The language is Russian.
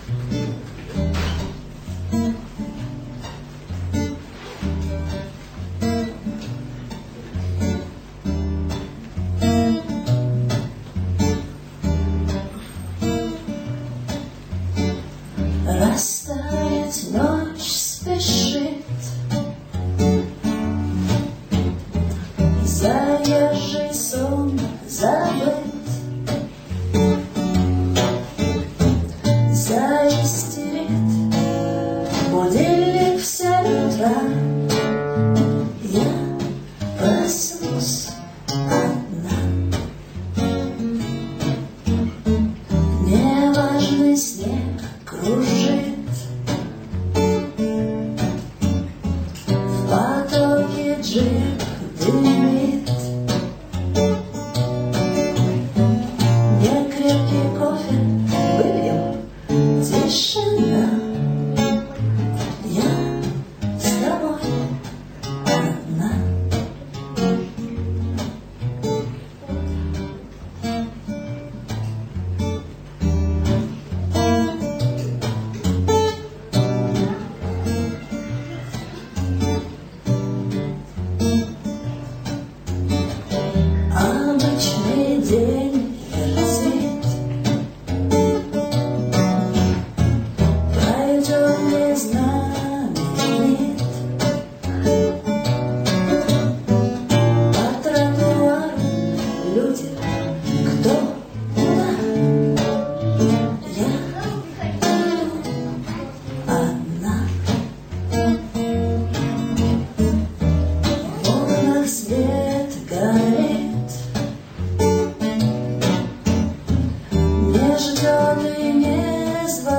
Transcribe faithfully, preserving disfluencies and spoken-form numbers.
Растаять ночь спешит, заезжий сон забыт, заистерит будильник в семь утра. Я проснусь одна. Неважный снег кружит в потоке, джип дымит. Некрепкий кофе выпьем, тишина. Я с тобой одна. Обычный день вертит, пройдет, не знаменит. По тротуару люди, кто куда. Я иду одна. В окнах свет горит, не ждет и не звонит.